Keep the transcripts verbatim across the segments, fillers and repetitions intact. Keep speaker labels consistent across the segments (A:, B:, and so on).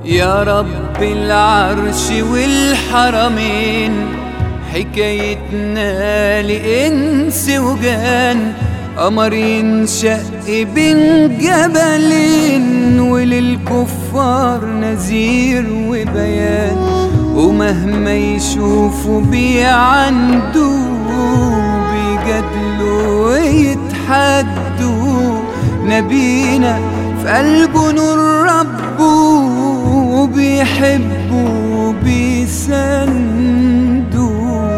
A: يا رب العرش والحرمين، حكايتنا لإنس وجان، قمر ينشق بين جبلين، وللكفار نذير وبيان، ومهما يشوفوا بيعندوا بيجادلوا ويتحدوا، نبينا في قلبه نور ربه، وبيحبوا بيسندوا.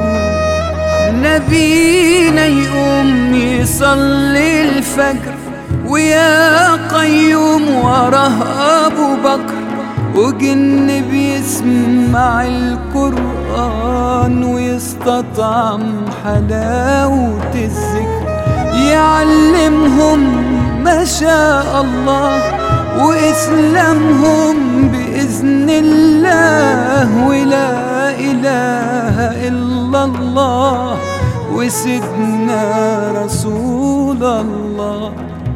A: نبينا يقوم يصلي الفجر، ويا قيوم وراه أبو بكر، وجن بيسمع القرآن، ويستطعم حلاوة الذكر، يعلمهم ما شاء الله، وإسلامهم بإذن الله، ولا إله إلا الله وسيدنا رسول الله.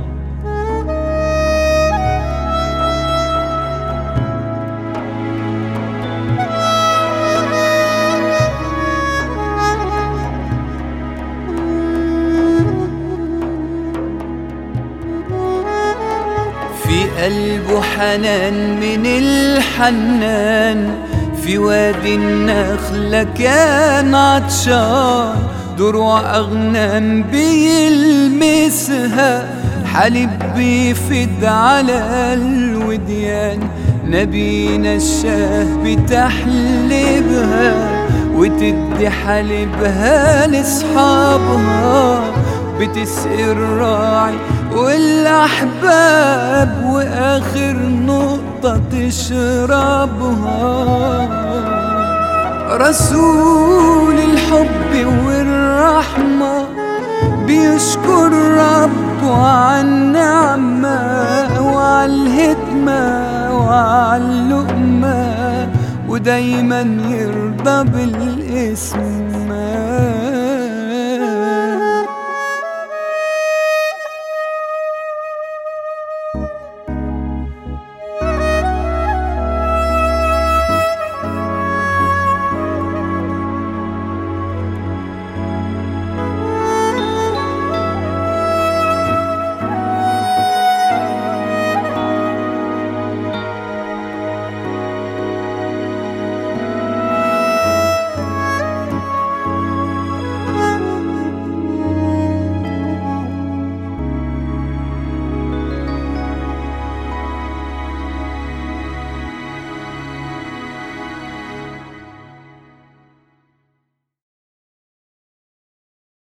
A: في قلبه حنان من الحنان، في وادي النخلة كان عطشان، دروع أغنام بيلمسها، حليب بيفد على الوديان، نبينا الشاه بتحلبها، وتدي حليبها لأصحابها، بتسقي الراعي والأحباب، وآخر نقطة تشربها. رسول الحب والرحمة بيشكر ربه على النعمة، وعلى الهدمة وعلى اللقمة، ودايما يرضى بالاسم.